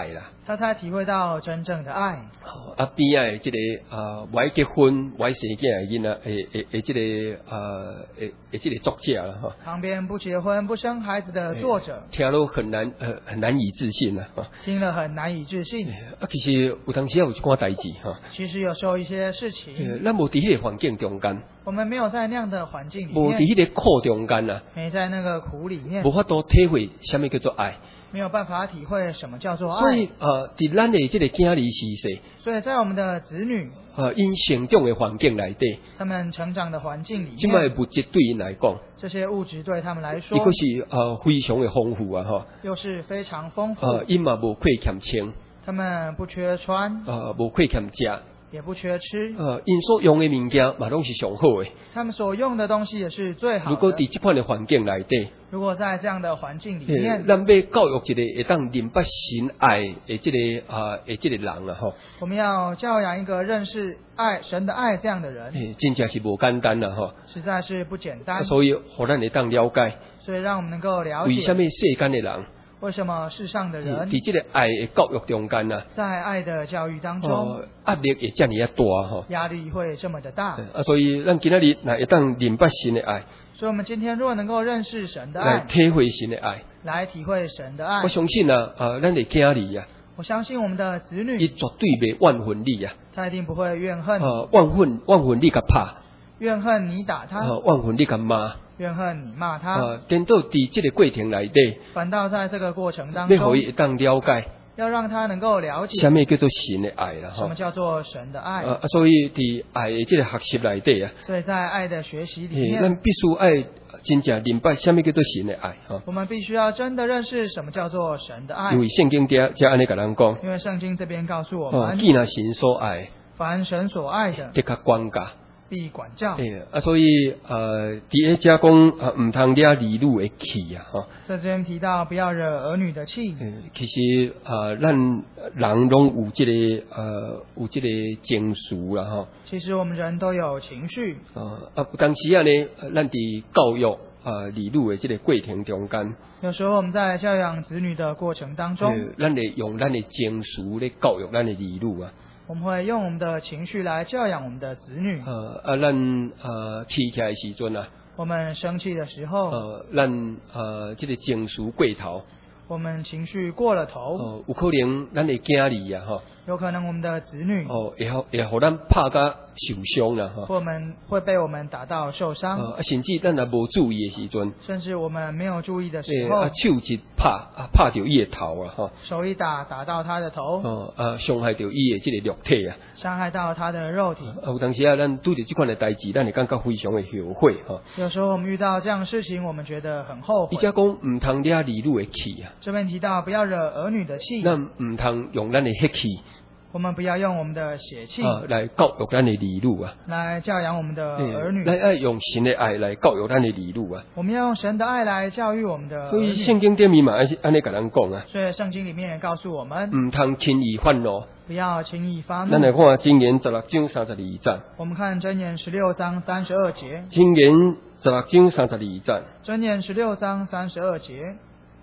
他才体会到真正的爱。 边仔即个歪结婚、歪生囝的囡仔，即个作者啦， 旁边不结婚、不生孩子的作者， 听了很难以置信啦， 听了很难以置信。 其实有当时有一寡代志其实有时候一些事情， 咱无伫迄个环境中间， 我们没有在那样的环境里面， 无伫迄个苦中间啊， 没在那个苦里面， 无法度体会什么叫做爱。 没有办法体会什么叫做爱。 所以伫咱的这个囝儿时世， 所以在我们的子女因成长的环境内底， 他们成长的环境里面， 即摆物质对因来讲， 这些物质对他们来说， 伊个是非常的丰富啊， 又是非常丰富。 因嘛无缺欠穿， 他们不缺穿， 无缺欠食。 也不缺吃， 因所用的物件嘛拢是上好的。 他们所用的东西也是最好的。 如果伫这款的环境内底， 如果在这样的环境里面， 咱要教育一个会当明白神爱的这个人啊， 我们要教养一个认识爱神的爱这样的人， 真正是无简单啦， 实在是不简单。 所以，互咱会当了解， 所以让我们能够了解为什么世间的人。 为什么世上的人在这个爱的教育中间啊， 在爱的教育当中， 压力会这么大压力会这么的大所以咱今仔日若会当明白神的爱， 所以我们今天若能够认识神的爱， 来体会神的爱， 来体会神的爱， 我相信咱的囝儿啊， 我相信我们的子女， 伊绝对袂怨恨你啊， 他一定不会怨恨， 怨恨你甲拍， 怨恨你打他， 怨恨你甲骂。 怨恨你骂他， 颠倒伫这个过程内底， 反倒在这个过程当中， 要互伊当了解， 要让他能够了解什么叫做神的爱啦， 什么叫做神的爱。 所以伫爱的这个学习内底啊， 所以在爱的学习里面， 咱必须爱真正明白什么叫做神的爱我们必须要真的认识什么叫做神的爱。 因为圣经底才安尼甲咱讲， 因为圣经这边告诉我们， 既然神所爱， 凡神所爱的， 得较管教。 必管教。 所以伫咧遮讲唔通惹儿女的气啊， 在这边提到不要惹儿女的气。 其实咱人拢有这个情绪啦， 其实我们人都有情绪。 当时啊呢，咱伫教育儿女的这个过程中间， 有时候我们在教养子女的过程当中， 咱会用咱的情绪咧教育咱的儿女啊。 我们会用我们的情绪来教养我们的子女。 咱气起来的时阵啊， 我们生气的时候， 咱这个情绪过头， 我们情绪过了头， 有可能咱的囝儿啊， 有可能我们的子女会互咱拍甲受伤啦， 我们会被我们打到受伤， 甚至咱若无注意的时阵， 甚至我们没有注意的时候， 手一拍着伊的头啊， 手一打到他的头， 伤害到伊的这个肉体啊， 伤害到他的肉体。 有当时啊，咱拄着这款的代志，咱会感觉非常的后悔有时候我们遇到这样的事情，我们觉得很后悔。 伊则讲唔通惹儿女的气啊， 这边提到不要惹儿女的气， 咱唔通用咱的血气。 我们不要用我们的血气来教育咱的儿女啊， 来教养我们的儿女。 来爱用神的爱来教育咱的儿女啊。 我们要用神的爱来教育我们的儿女。 所以圣经顶面嘛，安尼甲咱讲啊。 所以圣经里面也告诉我们， 唔通轻易愤怒， 不要轻易发怒。 咱来看箴言16章32節。 我们看箴言16章32節。 箴言16章32節。 箴言16章32節。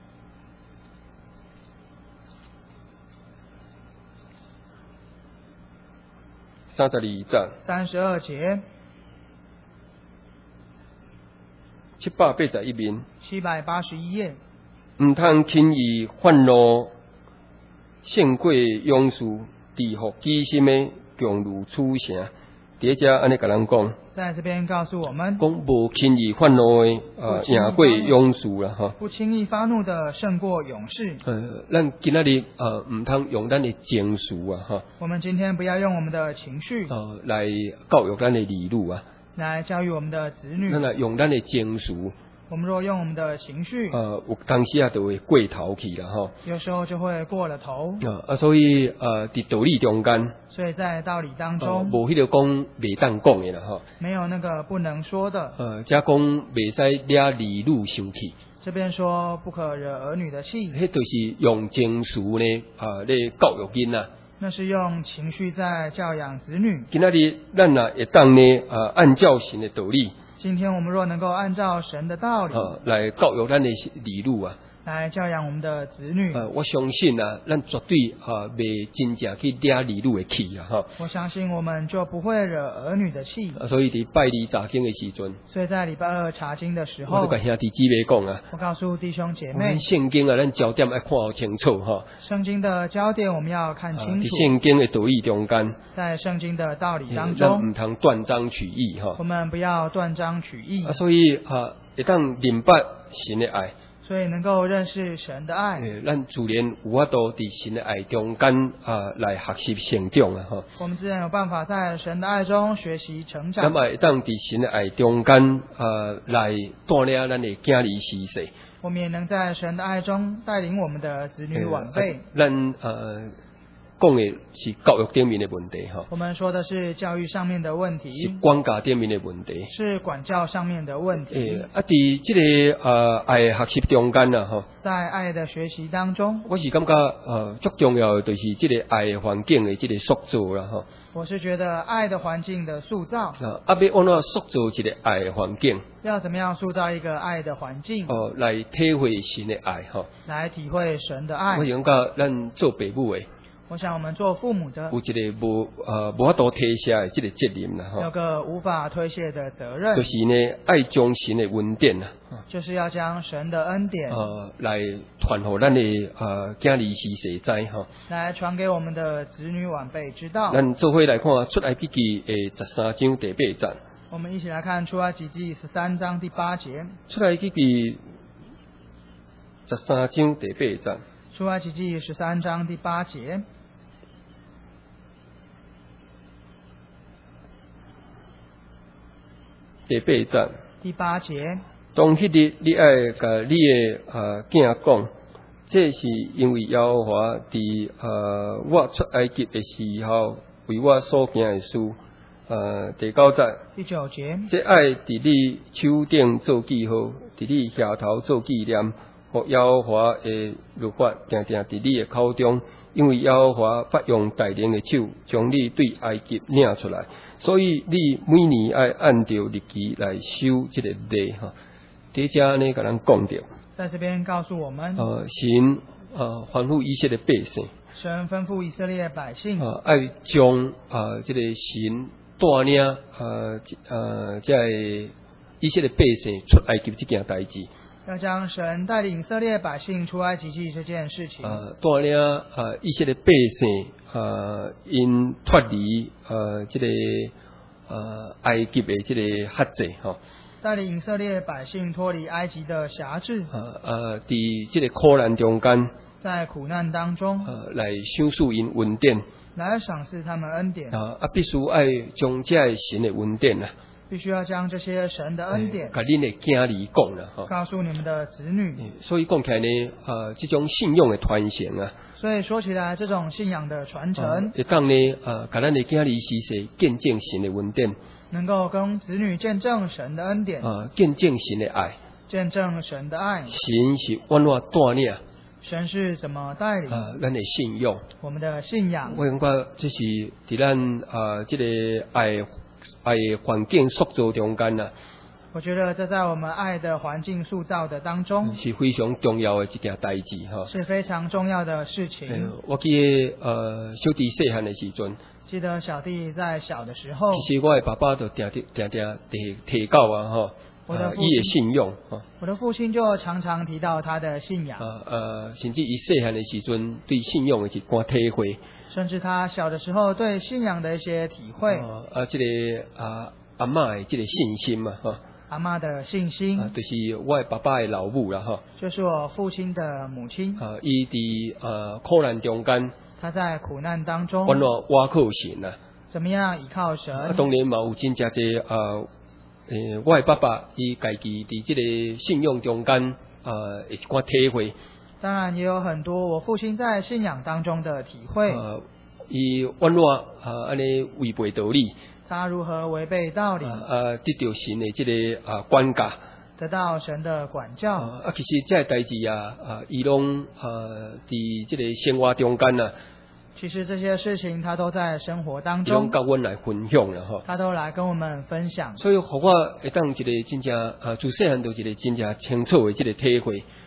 32節。 32節。 781面。 781頁。 唔通輕易憤怒，勝過勇士，治服己心的強如雌城。第遮安尼甲咱講， 在這邊告訴我們， 講無輕易憤怒的贏過勇士啦，哈。 不輕易發怒的勝過勇士。 咱今仔日唔通用咱的情緒啊，哈。 我們今天不要用我們的情緒來教育咱的兒女啊， 來教育我們的子女。 咱來用咱的情緒。 我們若用我們的情緒， 有當時啊就會過頭去啦，哈。 有時候就會過了頭。 所以喺道理中間， 所以在道理當中， 無迄個講袂當講嘅啦，哈。 沒有那個不能說的。 即講袂使惹兒女生氣。 這邊說不可惹兒女的氣， 迄就是用情緒呢嚟教育囡仔。 那是用情緒在教養子女。 今仔日咱啊會當呢按照神嘅道理。 今天我們若能夠按照神的道理來教育咱的兒女啊， 来教养我们的子女。 我相信啊，咱绝对未真正去惹儿女的气啊哈。 我相信我们就不会惹儿女的气。 所以伫拜二查经的时阵， 所以在礼拜二查经的时候， 我都跟兄弟姊妹讲啊， 我告诉弟兄姐妹， 圣经啊，咱焦点要看好清楚哈。 圣经的焦点我们要看清楚。 伫圣经的道理中间， 在圣经的道理当咱中， 唔通断章取义哈。 我们不要断章取义。 所以会当明白神的爱。 所以能够认识神的爱， 咱自然有法度伫神的爱中间来学习成长啊！哈， 我们自然有办法在神的爱中学习成长。 那么当伫神的爱中间来带领咱的囝儿媳妇， 我们也能在神的爱中带领我们的子女晚辈。 咱讲的是教育顶面的问题哈。 我们说的是教育上面的问题， 是管教顶面的问题， 是管教上面的问题。 伫这个爱学习中间啊哈，在爱的学习当中， 我是感觉最重要的就是这个爱的环境的这个塑造啦哈。 我是觉得爱的环境的塑造， 要安怎塑造一个爱的环境？ 要怎么样塑造一个爱的环境？ 来体会神的爱哈， 来体会神的爱。 我是感觉咱做父母的。 我想我们做父母的有一个无法度推卸的这个责任啦， 有个无法推卸的责任， 就是呢爱将神的恩典啦， 就是要将神的恩典来传给咱的囝儿媳妇知哈，来传给我们的子女晚辈知道。 咱做伙来看出埃及记的13章第8节。 我们一起来看出埃及记13章第8节。 出埃及记13章第8节。 出埃及记13章第8节。 第8节。 第8节。 当迄日，你爱甲你的囝讲，这是因为耶和华伫我出埃及的时候为我所行的事。第9节。 第9节。 这爱伫你手顶做记号，伫你额头做纪念，互耶和华的律法定定伫你的口中，因为耶和华发用大能的手，将你对埃及领出来。所以你每年爱按照日期来守这个例哈，在这呢，甲咱讲到， 在这边告诉我们， 神吩咐以色列百姓， 神吩咐以色列百姓， 爱将这个神带领在以色列百姓出埃及这件代志， 要将神带领以色列百姓出埃及记这件事情， 带领以色列百姓。因脱离这个埃及的这个辖制哈， 带领以色列百姓脱离埃及的辖制。 伫这个苦难中间， 在苦难当中， 来享受因恩典， 来赏赐他们恩典。 必须爱将这神的恩典必须要将这些神的恩典， 甲恁的囝儿讲啦， 告诉你们的子女。 所以讲起来呢，这种信仰的传承啊。 所以说起来，这种信仰的传承， 会当呢，甲咱的囝儿媳妇见证神的恩典， 能够跟子女见证神的恩典， 见证神的爱， 见证神的爱。 神是安怎带领？ 神是怎么带领？ 咱的信仰， 我们的信仰。 我感觉这是伫咱这个爱环境塑造中间啊。 我觉得这在我们爱的环境塑造的当中是非常重要的一件代志哈， 是非常重要的事情。 我记得小弟细汉的时阵， 记得小弟在小的时候， 其实我的爸爸就常提到啊哈，伊的信仰哈。 我的父亲就常常提到他的信仰。 甚至伊细汉的时阵对信仰的一寡体会， 甚至他小的时候对信仰的一些体会。 这个阿嬷的这个信心嘛哈。 阿嬷的信心， 就是我的爸爸的老母啦哈， 就是我父亲的母亲。 伊伫苦难中间， 他在苦难当中， 安怎倚靠神啊？ 怎么样倚靠神？ 当然嘛有真正侪我的爸爸伊家己伫这个信仰中间一寡体会。 当然也有很多我父亲在信仰当中的体会。 伊安怎安尼违背道理？ 他如何违背道理？ 得到神的这个管教， 得到神的管教。 其实这个代志伊拢伫这个生活中间啊。 其实这些事情他都在生活当中， 甲阮来分享了哈。 他都来跟我们分享。 所以，互我会当一个真正自细汉就一个真正清楚的这个体会。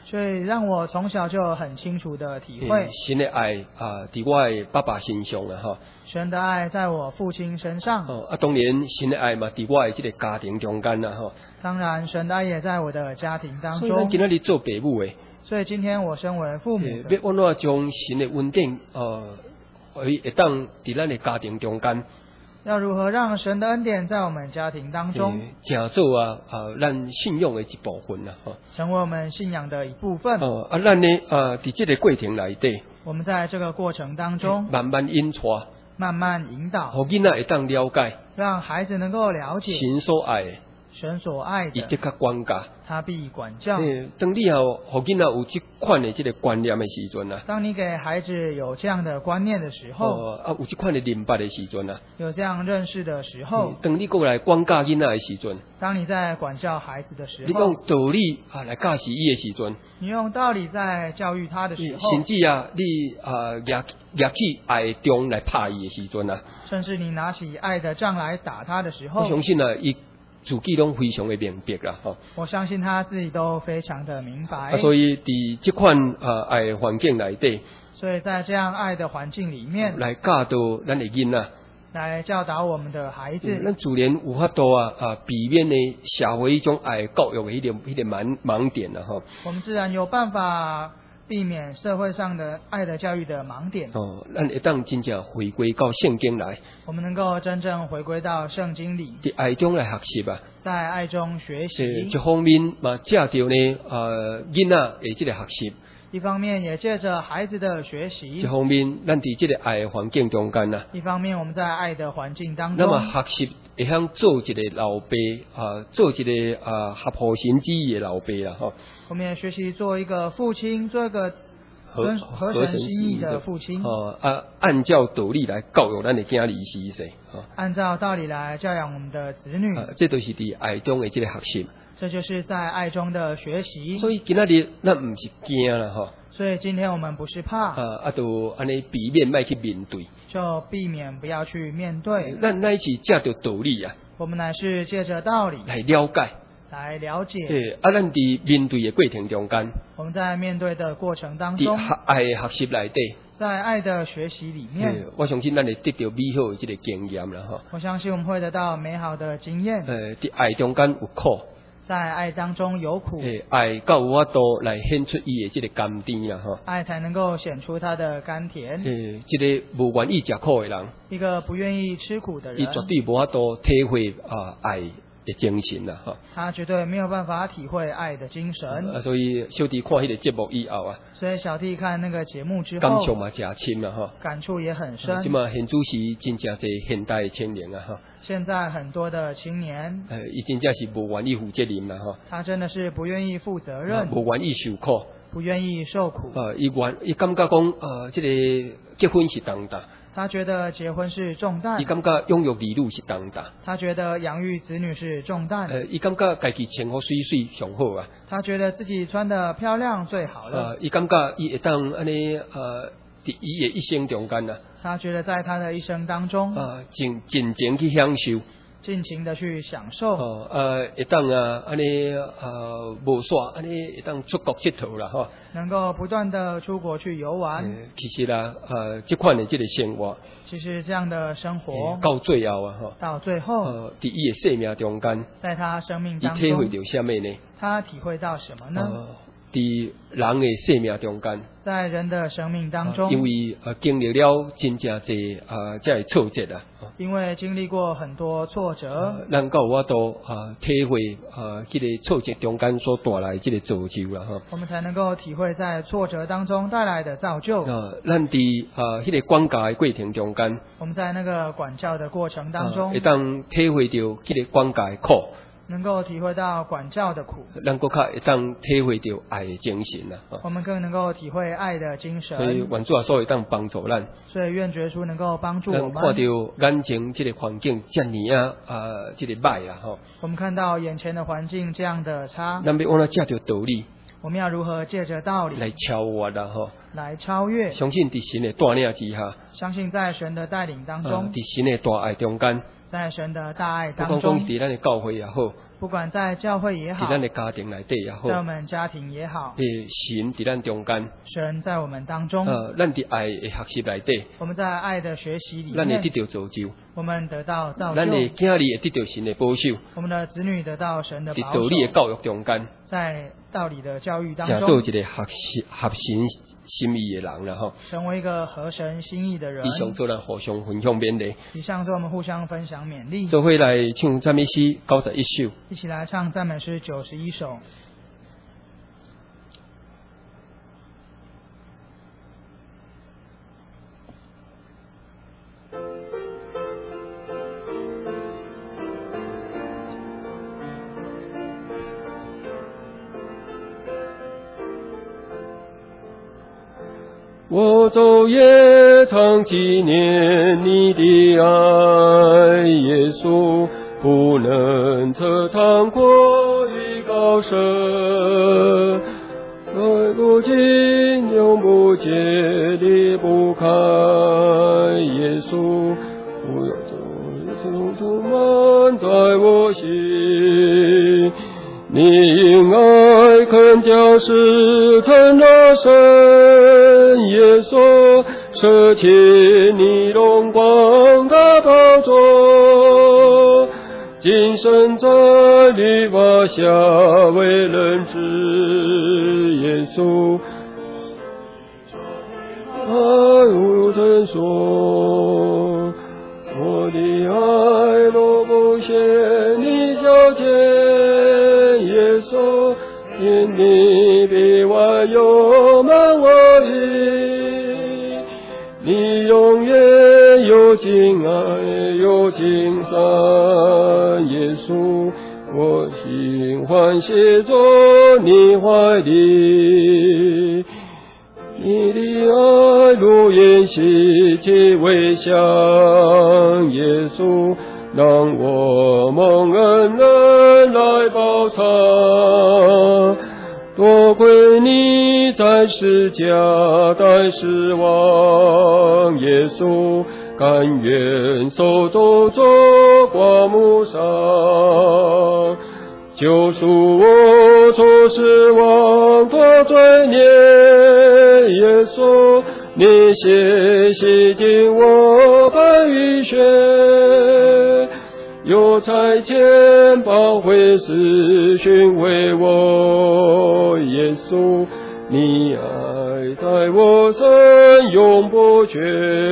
所以让我从小就很清楚的体会神的爱在我的爸爸身上哈。 神的爱在我父亲身上。 当然神的爱嘛，在我的这个家庭中间啦哈。 当然，神的爱也在我的家庭当中。 所以咱今仔日做父母的， 所以今天我身为父母的， 要安怎将神的恩典会当在咱的家庭中间。 要如何让神的恩典在我们家庭当中成做咱信仰的一部分啦， 成为我们信仰的一部分。 咱呢在这个过程内底， 我们在这个过程当中慢慢引带， 慢慢引导， 互囡仔会当了解， 让孩子能够了解神所爱的， 神所爱的， 伊得较管教， 他必管教。 当你互囡仔有这款的这个观念的时阵啊， 当你给孩子有这样的观念的时候， 有这款的明白的时阵啊， 有这样认识的时候， 当你过来管教囡仔的时阵， 当你在管教孩子的时候， 你用道理来教示伊的时阵， 你用道理在教育他的时候， 甚至你拿起爱的杖来拍伊的时阵啊， 甚至你拿起爱的杖来打他的时候， 我相信伊自己拢非常的明白啦， 我相信他自己都非常的明白。 所以伫这款爱的环境内底， 所以在这样爱的环境里面， 来教导咱的囡仔， 来教导我们的孩子， 咱自然有法度避免呢社会一种爱教育的迄个盲点啦， 我们自然有办法避免社会上的爱的教育的盲点。 咱会当真正回归到圣经来， 我们能够真正回归到圣经里， 在爱中来学习啊， 在爱中学习。 一方面嘛，借着呢囡仔的这个学习， 一方面也借着孩子的学习， 一方面咱伫这个爱的环境中间啊， 一方面我们在爱的环境当中， 那么学习会晓做一个老爸做一个合乎神旨意的老爸啦， 我们也学习做一个父亲，做一个合神心意的父亲。 按照道理来教育咱的囝儿时势， 按照道理来教养我们的子女。 这都是伫爱中的这个学习。 这就是在爱中的学习。 所以今仔日咱唔是惊啦， 所以今天我们不是怕， 就安尼避免卖去面对， 就避免不要去面对。 咱乃是借着道理啊， 我们乃是借着道理来了解， 来了解。 对，咱伫面对的过程中间， 我们在面对的过程当中， 伫爱的学习内底， 在爱的学习里面， 我相信咱会得到美好的这个经验啦， 我相信我们会得到美好的经验。 伫爱中间有苦， 在爱当中有苦， 爱够有法度来显出伊的这个甘甜啦， 爱才能够显出它的甘甜。 这个无愿意吃苦的人， 一个不愿意吃苦的人， 伊绝对无法度体会爱的精神啦， 他绝对没有办法体会爱的精神。 所以小弟看迄个节目以后啊， 所以小弟看那个节目之后， 感触嘛真深啦， 感触也很深。 即嘛现主是真正侪现代的青年啊， 现在很多的青年， 伊真正是无愿意负责任啦， 他真的是不愿意负责任， 无愿意受苦， 不愿意受苦。 伊感觉讲这个结婚是重担。 他觉得结婚是重担， 伊感觉养育儿女是重担， 他觉得养育子女是重担， 伊感觉家己穿好水水上好啊， 他觉得自己穿得漂亮最好了， 伊感觉伊会当安尼伫伊的一生中间啊， 他觉得在他的一生当中尽情去享受， 尽情的去享受， 会当安尼无煞安尼会当出国佚佗啦， 能够不断的出国去游玩。 其实啦，这款的这个生活， 其实这样的生活到最后啊， 到最后， 伫伊的生命中间， 在他生命当中， 伊体会到什么呢？ 他体会到什么呢？ 伫人的生命中间， 在人的生命当中， 因为经历了真正侪这挫折啊， 因为经历过很多挫折， 咱够有法度体会这个挫折中间所带来这个造就啦， 我们才能够体会在挫折当中带来的造就。 咱伫迄个管教的过程中间， 我们在那个管教的过程当中， 会当体会到这个管教的苦， 能够体会到管教的苦， 咱更较会当体会到爱的精神啦。 我们更能够体会爱的精神。 所以愿主啊，所会当帮助咱。 所以愿主耶稣能够帮助我们。 看到眼前这个环境这么这个歹啦， 我们看到眼前的环境这样的差， 咱要按怎借着道理， 我们要如何借着道理来超越啦， 来超越。 相信伫神的带领之下， 相信在神的带领当中， 伫神的大爱中间， 在神的大爱当不中， 管讲伫咱的教会也好， 不管在教会也好， 伫咱的家庭内底也好， 在我们家庭也好， 神伫咱中间， 神在我们当中， 咱伫爱的学习内底， 我们在爱的学习里面， 咱会得到造就， 我们得到造就， 咱的囝儿会得到神的保守， 我们的子女得到神的保守， 伫道理的教育中间， 在道理的教育当中， 做一个合神心意的人啦吼， 成为一个合神心意的人。 以上做咱互相分享勉励， 以上做我们互相分享勉励。 做伙来唱赞美诗91首， 一起来唱赞美诗91首。 我昼夜常纪念你的爱，耶稣，不能测长阔与高深，爱不尽永不竭离不开，耶稣，不要充满在我心。你因爱肯将事成了神，耶稣，舍弃你荣光的宝座，今生在律法下为人知，耶稣，爱无成说，我的爱若不显你脚前，耶稣，因你比外有满我意，你永远有尽爱有尽善，耶稣，我心欢喜做你怀里，你的爱如烟息气微香，耶稣，让我蒙恩人来报偿，多亏你在世家代世王，耶稣，甘愿受咒做刮目伤，救赎我出死亡脱罪孽，耶稣，你血洗净我白与血，有差遣保惠师训为我，耶稣，你爱在我身永不绝，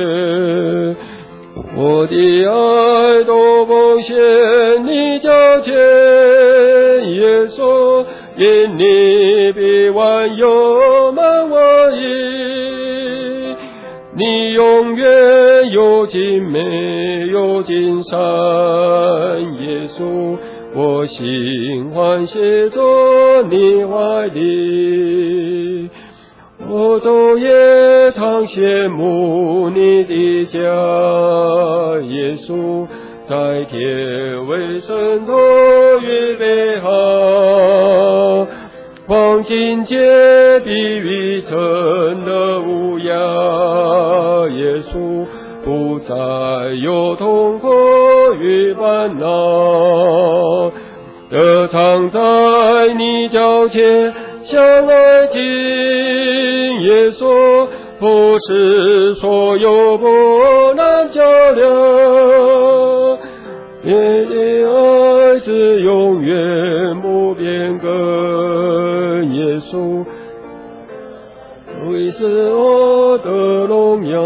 我的爱都奉献你脚前，耶稣，因你比万有满我意，你永远有尽美有尽善，耶稣，我心欢喜做你怀里，我昼夜常羡慕你的家，耶稣，在天为圣徒预备好，黄金洁碧玉成的无涯，耶稣，不再有痛苦与烦恼，得常在你脚前相爱近，耶稣，不是所有不能较量，你的爱子永远不变更，耶稣，你是我的荣耀，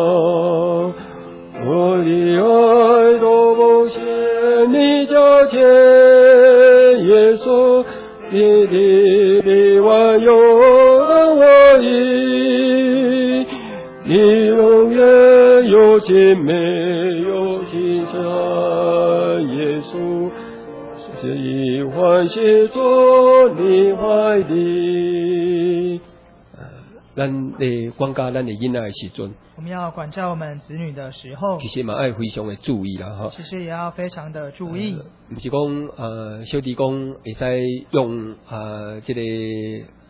我的爱都奉献你脚前，耶稣，你的比万有满我意，你永远有尽美有尽善，耶稣，是以欢喜做你怀里。咱咧管教咱的囡仔的时阵， 我们要管教我们子女的时候， 其实嘛要非常的注意啦，哈。 其实也要非常的注意。 不是讲小弟讲会使用这个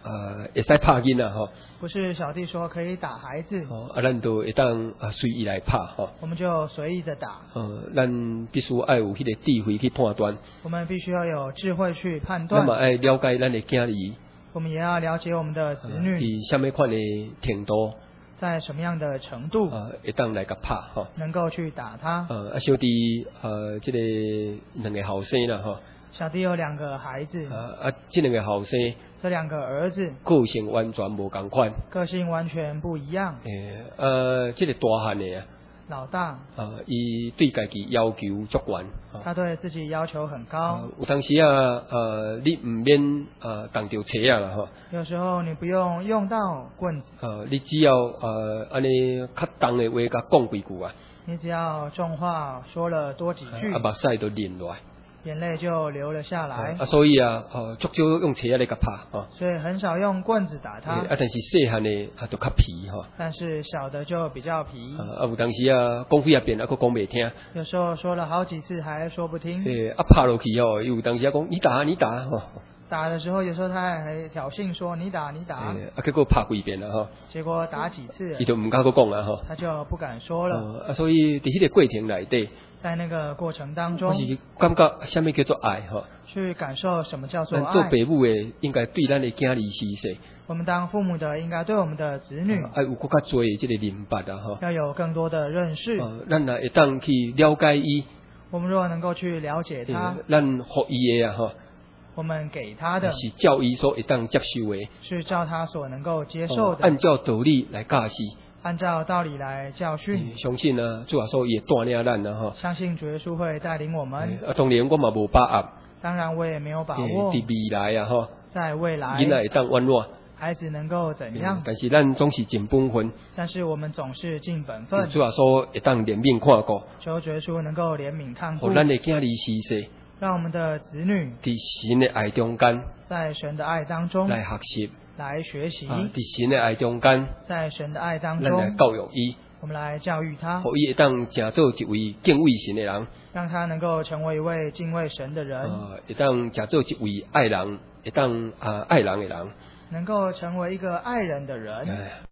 会使拍囡仔吼， 不是小弟说可以打孩子， 咱就会当随意来拍吼。 我们就随意的打。 咱必须要有迄个智慧去判断。 我们必须要有智慧去判断。 那么要了解咱的囝儿。 我们也要了解我们的子女。 伫什么款的程度？ 在什么样的程度？ 会当来个拍吼。 能够去打他。 小弟这个两个后生啦吼。 小弟有2个孩子。 这2个后生。 这2个儿子。 个性完全无同款。 个性完全不一样。 这个大汉的老大。 伊对家己要求足悬。 他对自己要求很高。 有当时你唔免动到车啦吼。 有时候你不用到棍子。 你只要安尼较重的话甲讲几句啊。 你只要重话说了多几句。 目屎都淋落来。 眼泪就流了下来。 所以足少用车来甲拍所以很少用棍子打他。 但是细汉的就较皮但是小的就比较皮。 有当时讲几遍还佫讲袂听。 有时候说了好几次还说不听。 拍落去有当时讲你打你打打的时候有时候他还挑衅说你打你打。 结果拍几遍了结果打几次。 伊就唔敢佫讲啊他就不敢说了。 所以伫迄个过程内底。 在那个过程当中， 我是感觉什么叫做爱去感受什么叫做爱。 做父母的应该对咱的囝儿施舍。 我们当父母的应该对我们的子女有更加多的这个明白要有更多的认识。 咱会当去了解伊。 我们如果能够去了解他， 咱互伊的我们给他的是照伊所会当接受的， 是照他所能够接受的， 按照道理来教示。 按照道理来教训。 相信主耶稣也带领咱相信主耶稣会带领我们。 当然我嘛无把握。 当然我也没有把握。 伫未来在未来。 囡仔会当温暖。 孩子能够怎样？ 但是咱总是尽本分。 但是我们总是尽本分。 主耶稣会当怜悯看顾。 求主耶稣能够怜悯看顾。 互咱的囝儿施舍。 让我们的子女伫神的爱中间。 在神的爱当中。 来学习。 来学习。 伫神的爱中间。 在神的爱当中。 来教育伊。 我们来教育他。 互伊会当成做一位敬畏神的人。 让他能够成为一位敬畏神的人。 会当成做一位爱人，会当爱人的人。 能够成为一个爱人的人。